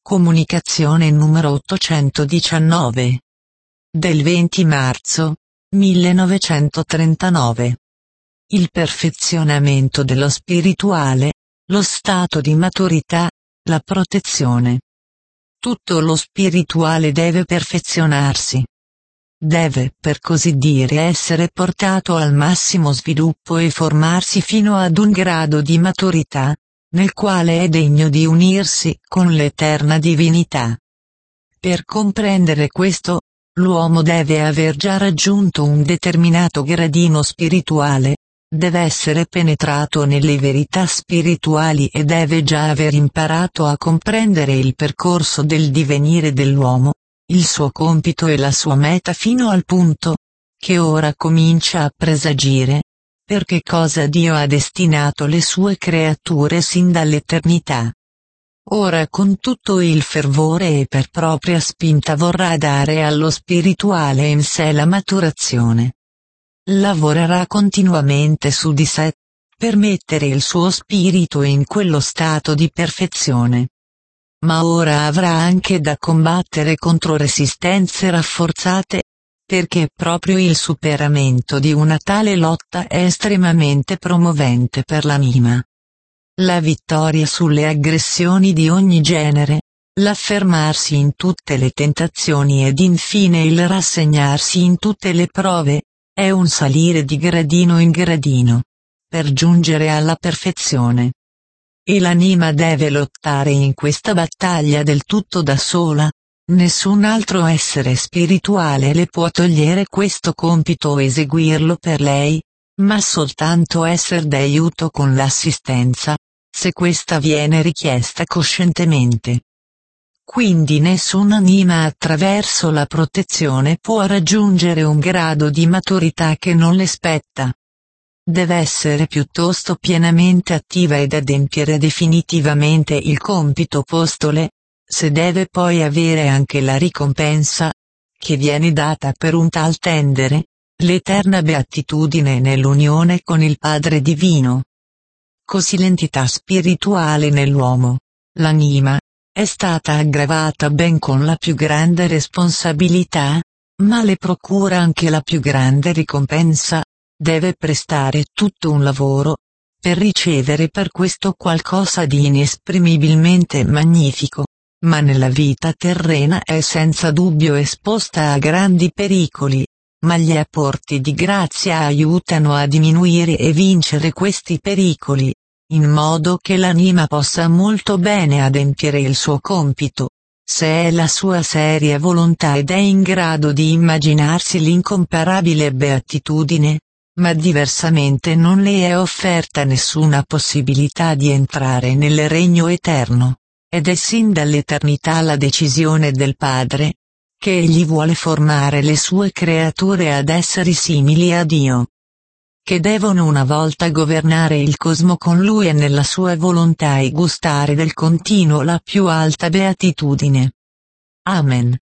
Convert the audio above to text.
Comunicazione numero 819. Del 20 marzo 1939. Il perfezionamento dello spirituale, lo stato di maturità, la protezione. Tutto lo spirituale deve perfezionarsi. Deve, per così dire, essere portato al massimo sviluppo e formarsi fino ad un grado di maturità, nel quale è degno di unirsi con l'eterna divinità. Per comprendere questo, l'uomo deve aver già raggiunto un determinato gradino spirituale, deve essere penetrato nelle verità spirituali e deve già aver imparato a comprendere il percorso del divenire dell'uomo, il suo compito e la sua meta fino al punto che ora comincia a presagire per che cosa Dio ha destinato le sue creature sin dall'eternità. Ora con tutto il fervore e per propria spinta vorrà dare allo spirituale in sé la maturazione. Lavorerà continuamente su di sé, per mettere il suo spirito in quello stato di perfezione. Ma ora avrà anche da combattere contro resistenze rafforzate, perché proprio il superamento di una tale lotta è estremamente promovente per l'anima. La vittoria sulle aggressioni di ogni genere, l'affermarsi in tutte le tentazioni ed infine il rassegnarsi in tutte le prove, è un salire di gradino in gradino, per giungere alla perfezione. E l'anima deve lottare in questa battaglia del tutto da sola. Nessun altro essere spirituale le può togliere questo compito o eseguirlo per lei, ma soltanto esser d'aiuto con l'assistenza, se questa viene richiesta coscientemente. Quindi nessun'anima attraverso la protezione può raggiungere un grado di maturità che non le spetta. Deve essere piuttosto pienamente attiva ed adempiere definitivamente il compito postole, se deve poi avere anche la ricompensa, che viene data per un tal tendere, l'eterna beatitudine nell'unione con il Padre Divino. Così l'entità spirituale nell'uomo, l'anima, è stata aggravata ben con la più grande responsabilità, ma le procura anche la più grande ricompensa, deve prestare tutto un lavoro, per ricevere per questo qualcosa di inesprimibilmente magnifico. Ma nella vita terrena è senza dubbio esposta a grandi pericoli, ma gli apporti di grazia aiutano a diminuire e vincere questi pericoli, in modo che l'anima possa molto bene adempiere il suo compito, se è la sua seria volontà ed è in grado di immaginarsi l'incomparabile beatitudine, ma diversamente non le è offerta nessuna possibilità di entrare nel regno eterno. Ed è sin dall'eternità la decisione del Padre, che egli vuole formare le sue creature ad esseri simili a Dio, che devono una volta governare il cosmo con lui e nella sua volontà e gustare del continuo la più alta beatitudine. Amen.